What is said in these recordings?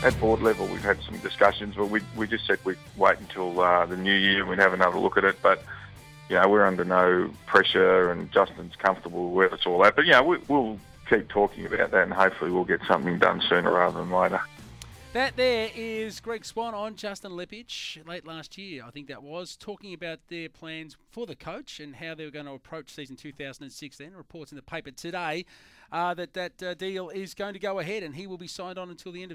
at board level, we've had some discussions, but we just said we'd wait until the new year and we'd have another look at it. But, we're under no pressure, and Justin's comfortable where it's all at. But, we'll keep talking about that, and hopefully we'll get something done sooner rather than later. That there is Greg Swan on Justin Leppitsch late last year, I think that was, talking about their plans for the coach and how they were going to approach season 2016. Reports in the paper today that deal is going to go ahead, and he will be signed on until the end of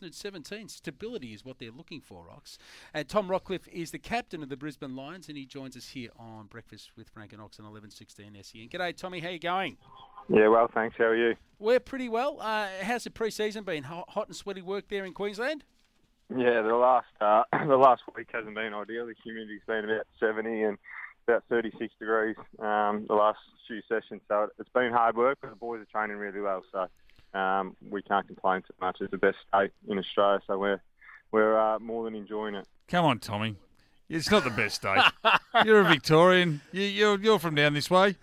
2017. Stability is what they're looking for, Ox. And Tom Rockcliffe is the captain of the Brisbane Lions, and he joins us here on Breakfast with Frank and Ox on 11:16 SEN. G'day, Tommy. How you going? Yeah, well, thanks. How are you? We're pretty well. How's the pre-season been? Hot and sweaty work there in Queensland? Yeah, the last week hasn't been ideal. The humidity's been about 70 and about 36 degrees the last few sessions. So it's been hard work, but the boys are training really well. So we can't complain too much. It's the best state in Australia, so we're more than enjoying it. Come on, Tommy. It's not the best state. You're a Victorian. You're from down this way.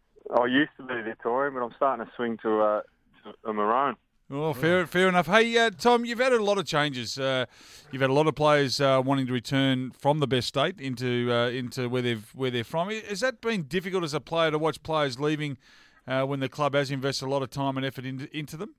I used to be Victorian, but I'm starting to swing to a maroon. Oh, fair enough. Hey, Tom, you've had a lot of changes. You've had a lot of players wanting to return from the best state into where they're from. Has that been difficult as a player to watch players leaving when the club has invested a lot of time and effort into them?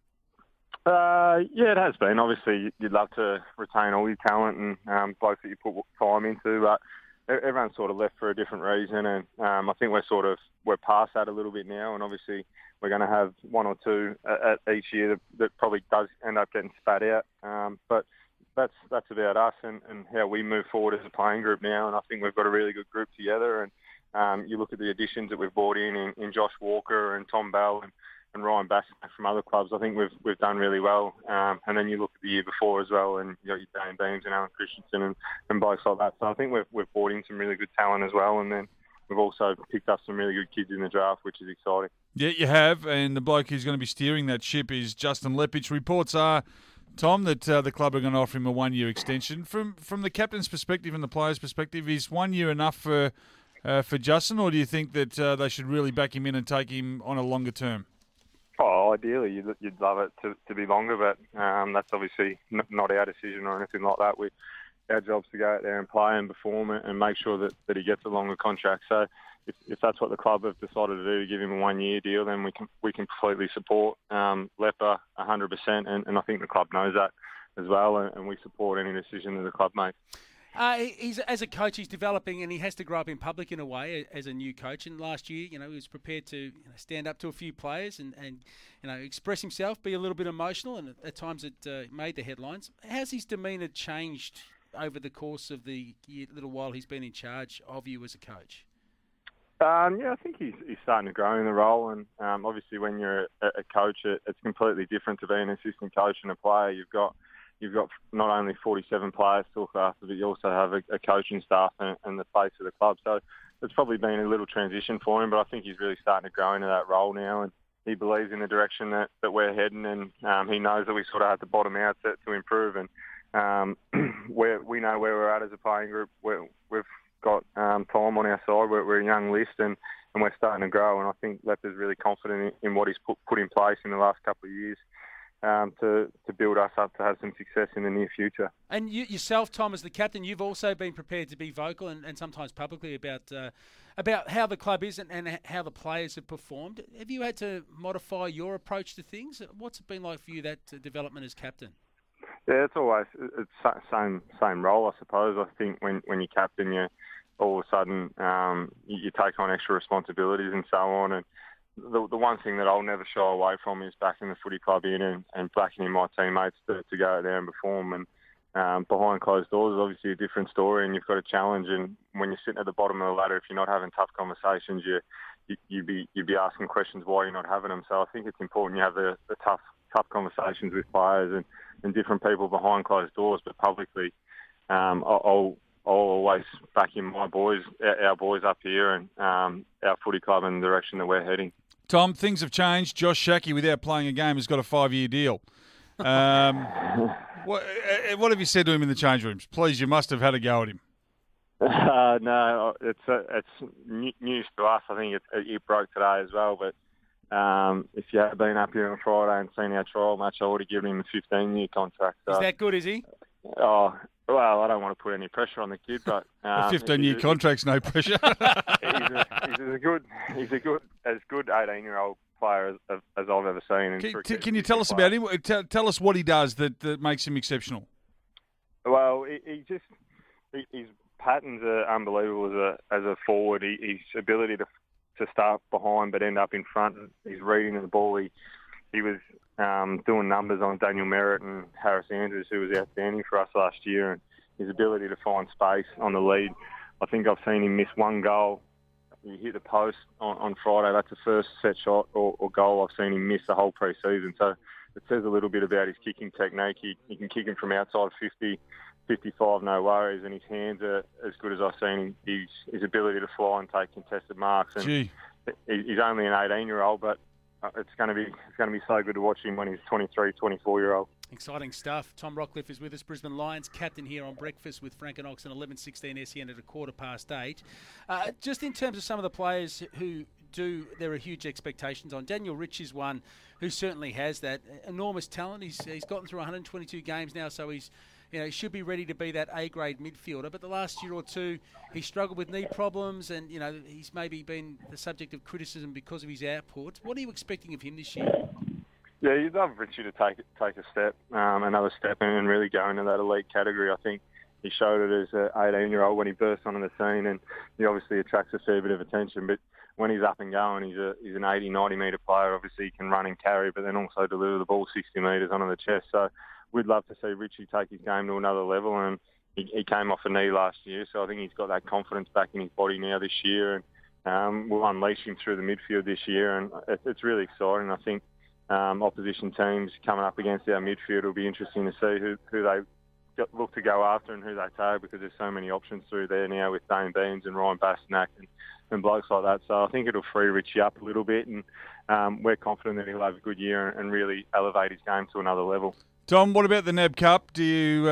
Yeah, it has been. Obviously, you'd love to retain all your talent and blokes that you put time into, but everyone's sort of left for a different reason, and I think we're past that a little bit now, and obviously we're going to have one or two at each year that probably does end up getting spat out. But that's about us and how we move forward as a playing group now, and I think we've got a really good group together. And you look at the additions that we've brought in Josh Walker and Tom Bell and Ryan Bass from other clubs. I think we've done really well. And then you look at the year before as well, and your Dane Beams and Alan Christensen and blokes like that. So I think we've brought in some really good talent as well, and then we've also picked up some really good kids in the draft, which is exciting. Yeah, you have, and the bloke who's going to be steering that ship is Justin Leppitsch. Reports are, Tom, that the club are going to offer him a 1-year extension. From the captain's perspective and the player's perspective, is 1 year enough for Justin, or do you think that they should really back him in and take him on a longer term? Oh, ideally, you'd love it to be longer, but that's obviously not our decision or anything like that. Our job's to go out there and play and perform and make sure that he gets a longer contract. So if that's what the club have decided to do, to give him a 1-year deal, then we can completely support Lepper 100%, and I think the club knows that as well, and we support any decision that the club makes. He's as a coach, he's developing, and he has to grow up in public in a way as a new coach. And last year, he was prepared to stand up to a few players and express himself, be a little bit emotional, and at times it made the headlines. How's his demeanour changed over the course of the little while he's been in charge of you as a coach? Yeah, I think he's starting to grow in the role, and obviously when you're a coach, it's completely different to being an assistant coach and a player. You've got not only 47 players to look after, but you also have a coaching staff and the face of the club. So it's probably been a little transition for him, but I think he's really starting to grow into that role now, and he believes in the direction that we're heading, and he knows that we sort of have to bottom out to improve. And we know where we're at as a playing group. We've got time on our side. We're a young list, and we're starting to grow. And I think Lepper's really confident in what he's put in place in the last couple of years. To build us up to have some success in the near future. And you, yourself, Tom, as the captain, you've also been prepared to be vocal and sometimes publicly about how the club is and how the players have performed. Have you had to modify your approach to things? What's it been like for you, that development as captain? Yeah, it's same role, I suppose. I think when you're captain, you all of a sudden you take on extra responsibilities and so on. And the one thing that I'll never shy away from is backing the footy club in and backing in my teammates to go out there and perform. And behind closed doors is obviously a different story, and you've got a challenge. And when you're sitting at the bottom of the ladder, if you're not having tough conversations, you'd be asking questions why you're not having them. So I think it's important you have the tough conversations with players and different people behind closed doors, but publicly, I'll always back in my boys, our boys up here, and our footy club in the direction that we're heading. Tom, things have changed. Josh Shackey, without playing a game, has got a 5-year deal. What have you said to him in the change rooms? Please, you must have had a go at him. No, it's news to us. I think it broke today as well. But if you had been up here on Friday and seen our trial match, I would have given him a 15-year contract. So, Is that good, is he? Oh, well, I don't want to put any pressure on the kid, but A 15-year contract's no pressure. he's a good 18-year-old player as I've ever seen. Can you tell us about him? Tell us what he does that makes him exceptional. Well, his patterns are unbelievable as a forward. His ability to start behind but end up in front. His reading of the ball. He was doing numbers on Daniel Merritt and Harris Andrews, who was outstanding for us last year, and his ability to find space on the lead. I think I've seen him miss one goal. He hit the post on Friday. That's the first set shot or goal I've seen him miss the whole pre-season. So it says a little bit about his kicking technique. He can kick him from outside 50, 55, no worries, and his hands are as good as I've seen him. His ability to fly and take contested marks. And he's only an 18-year-old, but it's going to be so good to watch him when he's 23, 24-year-old. Exciting stuff. Tom Rockcliffe is with us, Brisbane Lions captain here on Breakfast with Frank and Ox and 11:16 SEN at 8:15. Just in terms of some of the players who there are huge expectations on. Daniel Rich is one who certainly has that enormous talent. He's gotten through 122 games now, so he should be ready to be that A-grade midfielder. But the last year or two, he struggled with knee problems, and he's maybe been the subject of criticism because of his output. What are you expecting of him this year? Yeah, you'd love Richie to take a step, another step, and really go into that elite category. I think he showed it as an 18-year-old when he burst onto the scene, and he obviously attracts a fair bit of attention. But when he's up and going, he's an 80, 90-metre player. Obviously, he can run and carry, but then also deliver the ball 60 metres onto the chest. So we'd love to see Richie take his game to another level, and he came off a knee last year, so I think he's got that confidence back in his body now this year, and we'll unleash him through the midfield this year, and it's really exciting. I think opposition teams coming up against our midfield will be interesting to see who they look to go after and who they take, because there's so many options through there now with Dane Beams and Ryan Bastanak and blokes like that. So I think it'll free Richie up a little bit, and we're confident that he'll have a good year and really elevate his game to another level. Tom, what about the NAB Cup? Do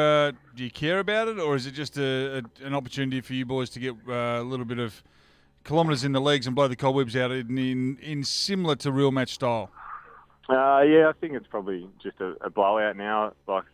you care about it, or is it just an opportunity for you boys to get a little bit of kilometres in the legs and blow the cobwebs out in similar to real match style? Yeah, I think it's probably just a blowout now. Like,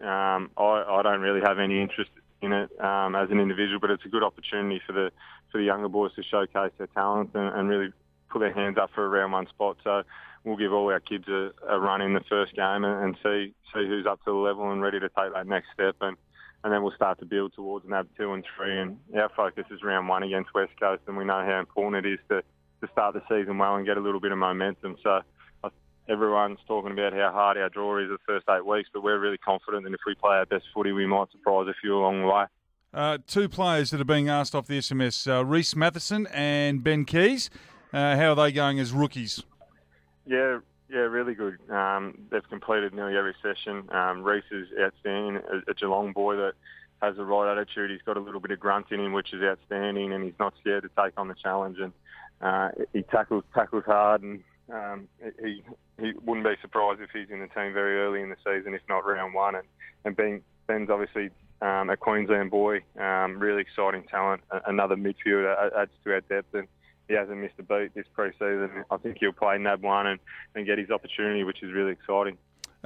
I don't really have any interest in it as an individual, but it's a good opportunity for the younger boys to showcase their talent and really put their hands up for a round one spot. So we'll give all our kids a run in the first game and see who's up to the level and ready to take that next step, and then we'll start to build towards NAB 2 and 3. And our focus is round 1 against West Coast, and we know how important it is to start the season well and get a little bit of momentum. So everyone's talking about how hard our draw is the first 8 weeks, but we're really confident that if we play our best footy, we might surprise a few along the way. 2 players that are being asked off the SMS, Reece Matheson and Ben Keys. How are they going as rookies? Yeah, really good. They've completed nearly every session. Reece is outstanding, a Geelong boy that has the right attitude. He's got a little bit of grunt in him, which is outstanding, and he's not scared to take on the challenge. And he tackles hard, and he wouldn't be surprised if he's in the team very early in the season, if not round 1. And Ben's obviously a Queensland boy, really exciting talent, another midfielder, adds to our depth, and he hasn't missed a beat this pre-season. I think he'll play NAB 1 and get his opportunity, which is really exciting.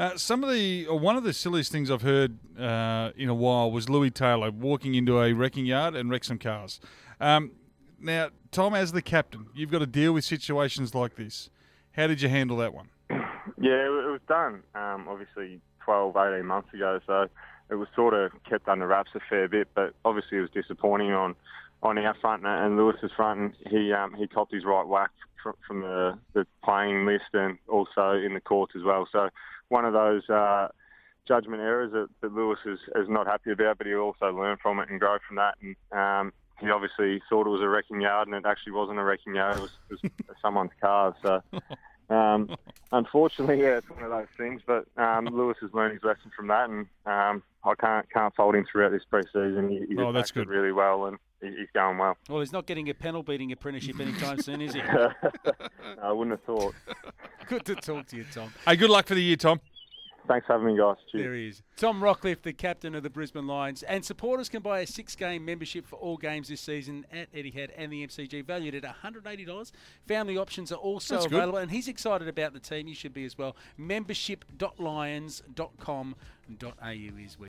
One of the silliest things I've heard in a while was Louis Taylor walking into a wrecking yard and wreck some cars. Now, Tom, as the captain, you've got to deal with situations like this. How did you handle that one? Yeah, it was done, obviously 12, 18 months ago, so it was sort of kept under wraps a fair bit, but obviously it was disappointing on our front and Lewis's front. And he copped his right whack from the playing list and also in the courts as well. So one of those judgment errors that Lewis is not happy about, but he'll also learn from it and grow from that. And he obviously thought it was a wrecking yard, and it actually wasn't a wrecking yard. It was someone's car. So unfortunately, yeah, it's one of those things. But Lewis has learned his lesson from that, and I can't fault him throughout this pre-season. He's that's good. Really well, and he's going well. Well, he's not getting a panel beating apprenticeship anytime soon, is he? I wouldn't have thought. Good to talk to you, Tom. Hey, good luck for the year, Tom. Thanks for having me, guys. Cheers. There he is. Tom Rockcliffe, the captain of the Brisbane Lions. And supporters can buy a 6-game membership for all games this season at Etihad and the MCG, valued at $180. Family options are also That's good. available, and he's excited about the team. You should be as well. Membership.lions.com.au is where